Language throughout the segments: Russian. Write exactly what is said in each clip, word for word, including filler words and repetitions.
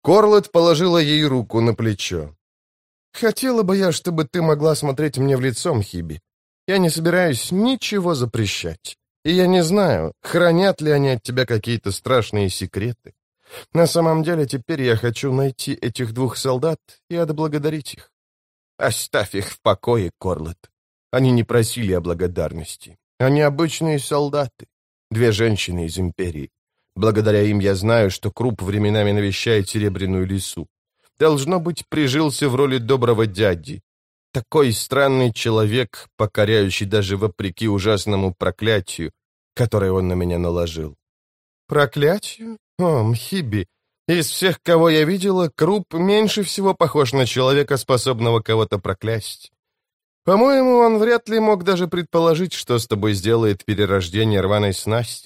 Корлет положила ей руку на плечо. «Хотела бы я, чтобы ты могла смотреть мне в лицо, Мхиби. Я не собираюсь ничего запрещать. И я не знаю, хранят ли они от тебя какие-то страшные секреты. На самом деле, теперь я хочу найти этих двух солдат и отблагодарить их. Оставь их в покое, Корлет. Они не просили о благодарности. Они обычные солдаты. Две женщины из Империи. Благодаря им я знаю, что Круп временами навещает Серебряную лису. Должно быть, прижился в роли доброго дяди. Такой странный человек, покоряющий даже вопреки ужасному проклятию, которое он на меня наложил. Проклятию? О, Мхиби, из всех, кого я видела, Круп меньше всего похож на человека, способного кого-то проклясть. По-моему, он вряд ли мог даже предположить, что с тобой сделает перерождение рваной снасти.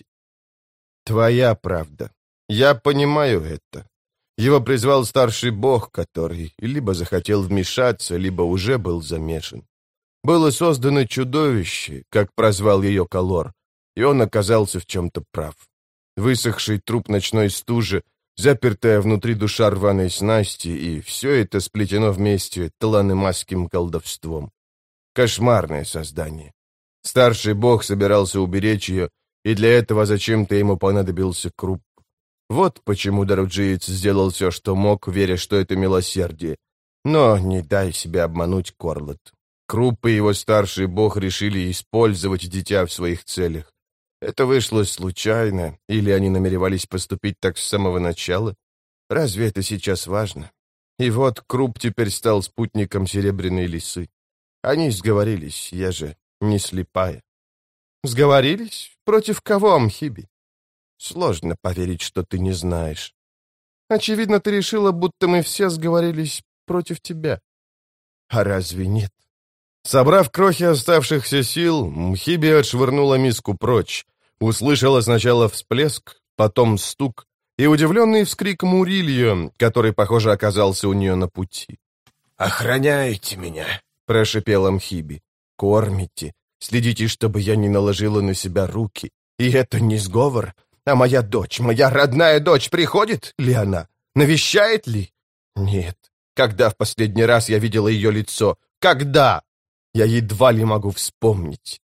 Твоя правда. Я понимаю это. Его призвал старший бог, который либо захотел вмешаться, либо уже был замешан. Было создано чудовище, как прозвал ее Калор, и он оказался в чем-то прав. Высохший труп ночной стужи, запертая внутри душа рваной снасти, и все это сплетено вместе таланемасским колдовством. Кошмарное создание. Старший бог собирался уберечь ее, и для этого зачем-то ему понадобился Круп. Вот почему Даруджиец сделал все, что мог, веря, что это милосердие. Но не дай себя обмануть, Корлет. Круп и его старший бог решили использовать дитя в своих целях. Это вышло случайно, или они намеревались поступить так с самого начала? Разве это сейчас важно? И вот Круп теперь стал спутником Серебряной лисы. Они сговорились, я же не слепая. Сговорились? Против кого, Мхиби? Сложно поверить, что ты не знаешь. Очевидно, ты решила, будто мы все сговорились против тебя. А разве нет? Собрав крохи оставшихся сил, Мхиби отшвырнула миску прочь. Услышала сначала всплеск, потом стук и удивленный вскрик Мурильо, который, похоже, оказался у нее на пути. «Охраняете меня», — прошипела Мхиби. «Кормите, следите, чтобы я не наложила на себя руки. И это не сговор. А моя дочь, моя родная дочь, приходит ли она? Навещает ли? Нет. Когда в последний раз я видела ее лицо? Когда? Я едва ли могу вспомнить».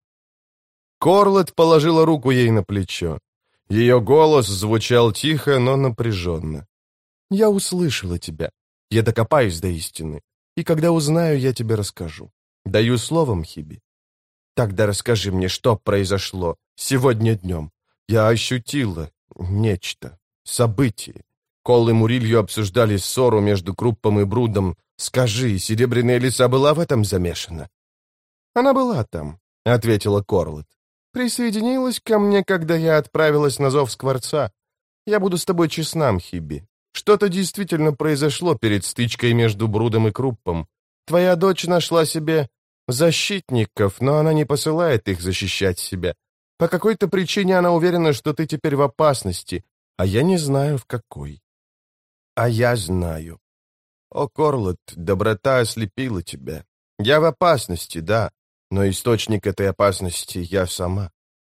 Корлет положила руку ей на плечо. Ее голос звучал тихо, но напряженно. «Я услышала тебя. Я докопаюсь до истины. И когда узнаю, я тебе расскажу. Даю слово, Мхиби. Тогда расскажи мне, что произошло сегодня днем. Я ощутила нечто, событие. Кол и Мурильо обсуждали ссору между Круппом и Брудом. Скажи, Серебряная лиса была в этом замешана?» «Она была там», — ответила Корлет. «Присоединилась ко мне, когда я отправилась на зов Скворца. Я буду с тобой честна, Мхиби. Что-то действительно произошло перед стычкой между Брудом и Круппом. Твоя дочь нашла себе защитников, но она не посылает их защищать себя. По какой-то причине она уверена, что ты теперь в опасности, а я не знаю, в какой. А я знаю. О, Корлет, доброта ослепила тебя. Я в опасности, да, но источник этой опасности я сама.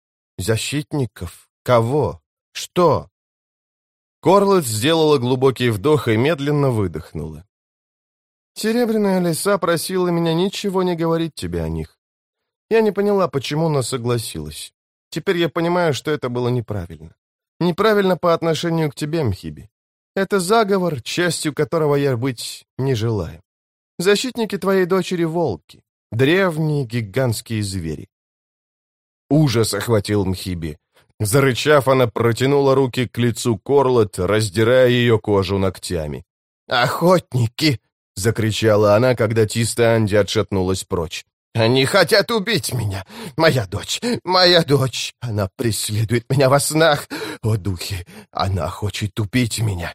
Защитников? Кого? Что?» Корлет сделала глубокий вдох и медленно выдохнула. «Серебряная лиса просила меня ничего не говорить тебе о них. Я не поняла, почему, но согласилась. Теперь я понимаю, что это было неправильно. Неправильно по отношению к тебе, Мхиби. Это заговор, частью которого я быть не желаю. Защитники твоей дочери — волки. Древние гигантские звери». Ужас охватил Мхиби. Зарычав, она протянула руки к лицу Корлет, раздирая ее кожу ногтями. «Охотники!» — закричала она, когда Тиста Анди отшатнулась прочь. «Они хотят убить меня! Моя дочь! Моя дочь! Она преследует меня во снах! О, духи! Она хочет убить меня!»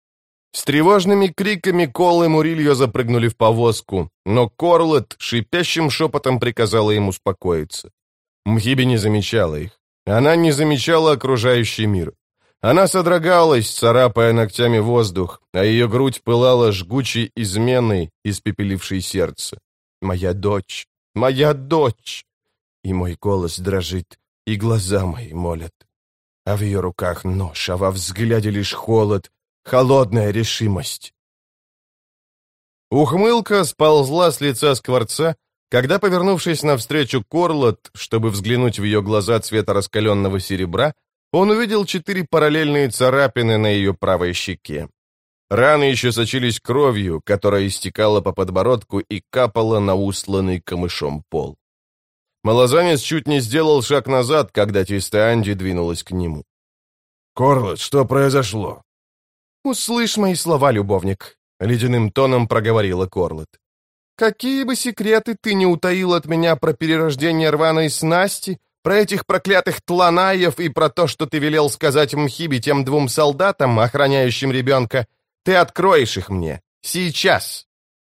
С тревожными криками Кол и Мурильо запрыгнули в повозку, но Корлет шипящим шепотом приказала им успокоиться. Мхиби не замечала их. Она не замечала окружающий мир. Она содрогалась, царапая ногтями воздух, а ее грудь пылала жгучей изменой, испепелившей сердце. «Моя дочь! Моя дочь!» И мой голос дрожит, и глаза мои молят. А в ее руках нож, а во взгляде лишь холод, холодная решимость. Ухмылка сползла с лица Скворца, когда, повернувшись навстречу Корлот, чтобы взглянуть в ее глаза цвета раскаленного серебра, он увидел четыре параллельные царапины на ее правой щеке. Раны еще сочились кровью, которая истекала по подбородку и капала на устланный камышом пол. Малозанец чуть не сделал шаг назад, когда Твистеанди двинулась к нему. «Корлот, что произошло?» «Услышь мои слова, любовник», — ледяным тоном проговорила Корлот. «Какие бы секреты ты не утаил от меня про перерождение рваной снасти, про этих проклятых тланаев и про то, что ты велел сказать Мхибе тем двум солдатам, охраняющим ребенка, ты откроешь их мне. Сейчас!»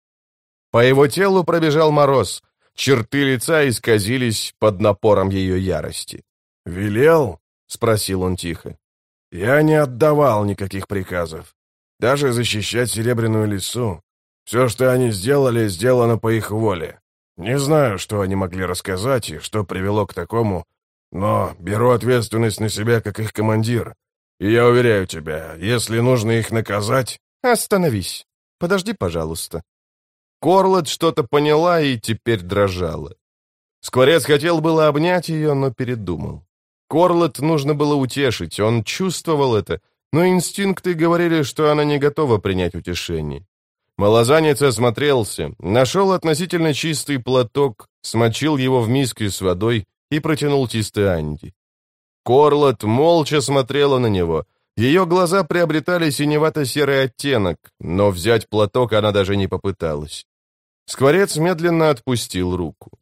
По его телу пробежал мороз, черты лица исказились под напором ее ярости. «Велел?» — спросил он тихо. «Я не отдавал никаких приказов. Даже защищать Серебряную лису. Все, что они сделали, сделано по их воле. Не знаю, что они могли рассказать и что привело к такому, но беру ответственность на себя как их командир. И я уверяю тебя, если нужно их наказать...» «Остановись. Подожди, пожалуйста». Корлот что-то поняла и теперь дрожала. Скворец хотел было обнять ее, но передумал. Корлот нужно было утешить, он чувствовал это, но инстинкты говорили, что она не готова принять утешение. Малозанец осмотрелся, нашел относительно чистый платок, смочил его в миске с водой и протянул Твистеанди. Корлот молча смотрела на него. Ее глаза приобретали синевато-серый оттенок, но взять платок она даже не попыталась. Скворец медленно отпустил руку.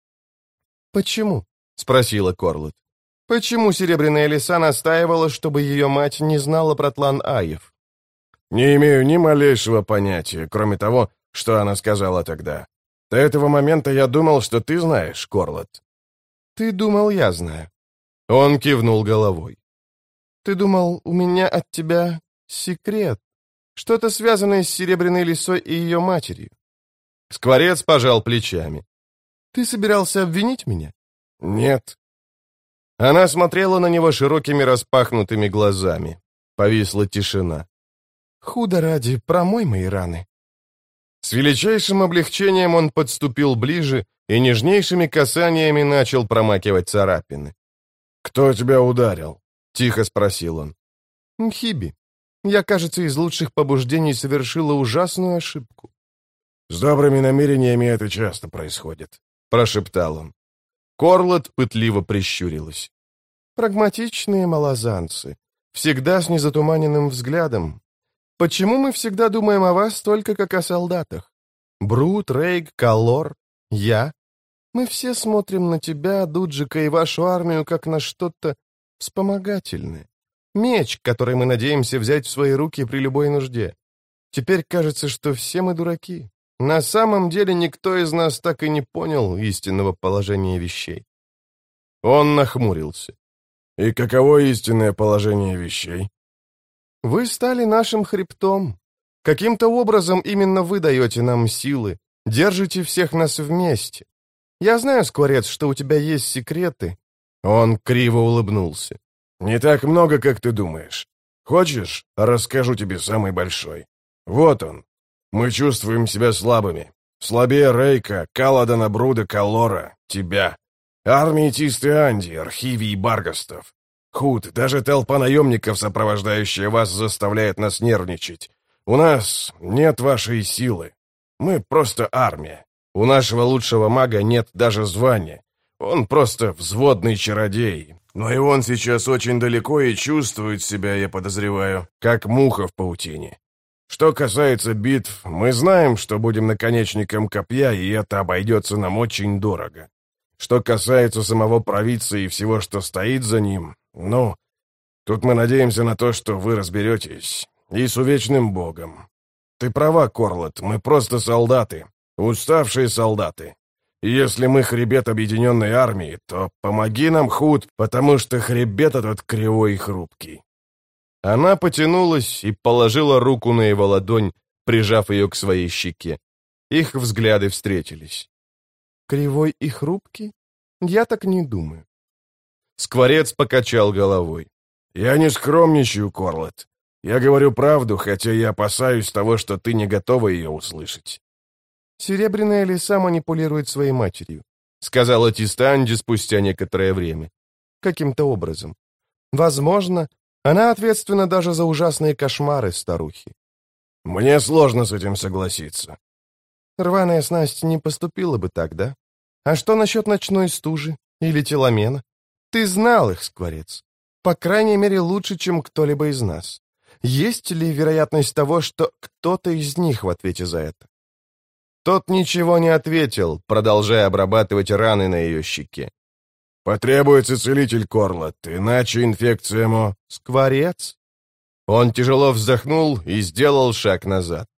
«Почему?» — спросила Корлот. «Почему Серебряная лиса настаивала, чтобы ее мать не знала про тлан Аев?» «Не имею ни малейшего понятия, кроме того, что она сказала тогда. До этого момента я думал, что ты знаешь, Корлот». «Ты думал, я знаю». Он кивнул головой. «Ты думал, у меня от тебя секрет? Что-то связанное с Серебряной лисой и ее матерью?» Скворец пожал плечами. «Ты собирался обвинить меня?» «Нет». Она смотрела на него широкими распахнутыми глазами. Повисла тишина. «Худо ради, промой мои раны». С величайшим облегчением он подступил ближе и нежнейшими касаниями начал промакивать царапины. «Кто тебя ударил?» — тихо спросил он. «Мхиби. Я, кажется, из лучших побуждений совершила ужасную ошибку». «С добрыми намерениями это часто происходит», — прошептал он. Корлот пытливо прищурилась. «Прагматичные малозанцы. Всегда с незатуманенным взглядом. Почему мы всегда думаем о вас только как о солдатах? Брут, Рейг, Калор, я. Мы все смотрим на тебя, Дуджика и вашу армию как на что-то вспомогательное. Меч, который мы надеемся взять в свои руки при любой нужде. Теперь кажется, что все мы дураки. На самом деле никто из нас так и не понял истинного положения вещей». Он нахмурился. «И каково истинное положение вещей?» «Вы стали нашим хребтом. Каким-то образом именно вы даете нам силы, держите всех нас вместе. Я знаю, Скворец, что у тебя есть секреты». Он криво улыбнулся. «Не так много, как ты думаешь. Хочешь, расскажу тебе самый большой? Вот он. Мы чувствуем себя слабыми. Слабее Рейка, Каладана, Бруда, Калора, тебя. Армии Твистеанди, Архивий и Баргастов. Худ, даже толпа наемников, сопровождающая вас, заставляет нас нервничать. У нас нет вашей силы. Мы просто армия. У нашего лучшего мага нет даже звания. Он просто взводный чародей. Но и он сейчас очень далеко и чувствует себя, я подозреваю, как муха в паутине. Что касается битв, мы знаем, что будем наконечником копья, и это обойдется нам очень дорого. Что касается самого провидца и всего, что стоит за ним, ну, тут мы надеемся на то, что вы разберетесь. И с увечным богом. Ты права, Корлот, мы просто солдаты. Уставшие солдаты. И если мы хребет объединенной армии, то помоги нам, Худ, потому что хребет этот кривой и хрупкий». Она потянулась и положила руку на его ладонь, прижав ее к своей щеке. Их взгляды встретились. «Кривой и хрупкий? Я так не думаю». Скворец покачал головой. «Я не скромничаю, Корлот. Я говорю правду, хотя я опасаюсь того, что ты не готова ее услышать». «Серебряная лиса манипулирует своей матерью», — сказала Тистанди спустя некоторое время. «Каким-то образом. Возможно, она ответственна даже за ужасные кошмары старухи». «Мне сложно с этим согласиться». «Рваная снасть не поступила бы так, да? А что насчет ночной стужи или теломена? Ты знал их, Скворец. По крайней мере, лучше, чем кто-либо из нас. Есть ли вероятность того, что кто-то из них в ответе за это?» Тот ничего не ответил, продолжая обрабатывать раны на ее щеке. «Потребуется целитель, Корлот, иначе инфекция мо...» «Скворец?» Он тяжело вздохнул и сделал шаг назад.